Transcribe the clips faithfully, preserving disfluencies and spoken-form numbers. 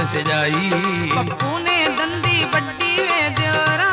सजाई। पप्पू ने दंदी बड्डी वे दियोरा।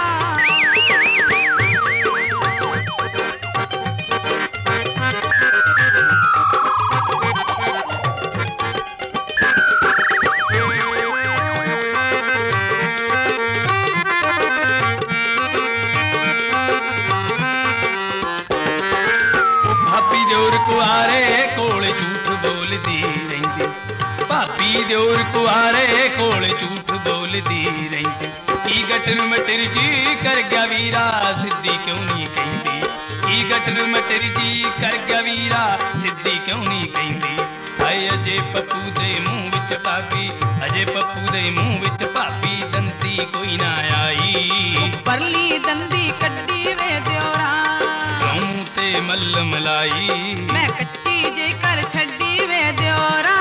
भाभी दियोर कुआरे कोल झूठ बोलदी रहिंदी। भाभी दियोर कुआरे कोल झूठ बोलदी रहिंदी। की गटर मटर जी कर गया वीरा सिद्धी क्यों नहीं कहंदी। की गटर मटर जी कर गया वीरा सिद्धी क्यों नहीं कहंदी। हाय अजे पप्पू दे मुंह विच भाभी, अजे पप्पू दे मुंह विच भाभी दंदी कोई ना आई। परली दंदी कड्डी वे दियोरा। क्यों ते मल मलाई। मैं कच्ची जे कर छड्डी वे दियोरा।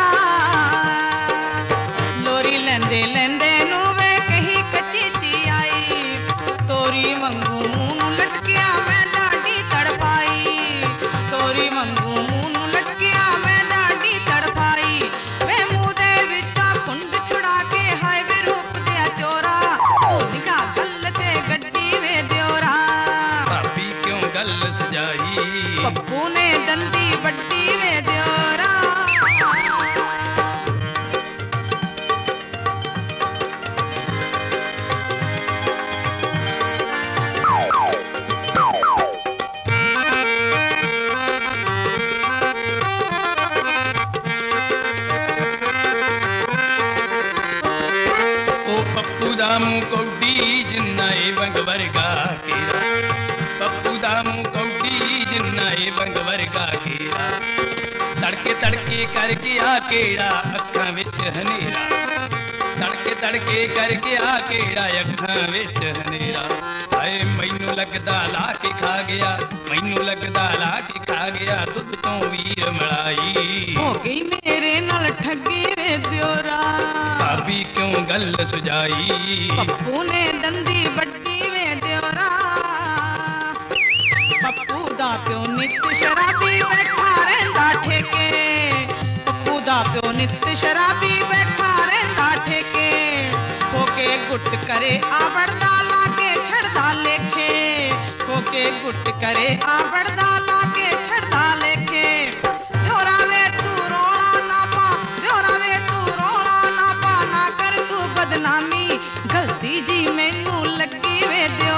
लोरी लेंदे लेंदे नू वे कही कच्ची ची आई। तोरी मंगू मुंह नू लटकिया मैं डाडी तड़पाई। तोरी मंगू मुंह नू लटकिया मैं डाडी तड़पाई। वे मुंह दे विचा कुंड छुड़ा के हाय वे रूप दिया चोरा। तू निगाह गल ते गड्डी वे दियोरा। भाभी क्यों गल सजाई। पप्पू ने दंदी बड्डी वे दियोरा। ओ पप्पू दा मुंह कौडी जिन्ना ए बंग वर्गा केरा। पप्पू दा मुंह कौडी जिन्ना ए बंग वर्गा केरा। तड़के तड़के करके आ केड़ा अखां विच हनेरा। तड़के तड़के करके आ केड़ा अखां विच हनेरा। हाय मैनू लगदा ला के खा गया, मैनू लगदा ला के खा गया दुध तो वीर मलाई। हो गई मेरे नाल ठगी वे दियोरा। भाभी क्यों गल सुझाई। पप्पू ने दंदी बड्डी वे दियोरा। पप्पू दा प्यो नित शराबी बैठा रहिंदा ठेके। पप्पू दा प्यो नित शराबी बैठा रहिंदा ठेके। खोके गुट करे आवड़दा लागे छड़दा लेखे। खोके गुट करे आवड़दा लागे छड़दा लेखे। दियोरा वे तू रोला ना पा, दियोरा वे तू रोला ना पा, ना कर तू बदनामी। गलती जी मैनू लगी वे दियोरा।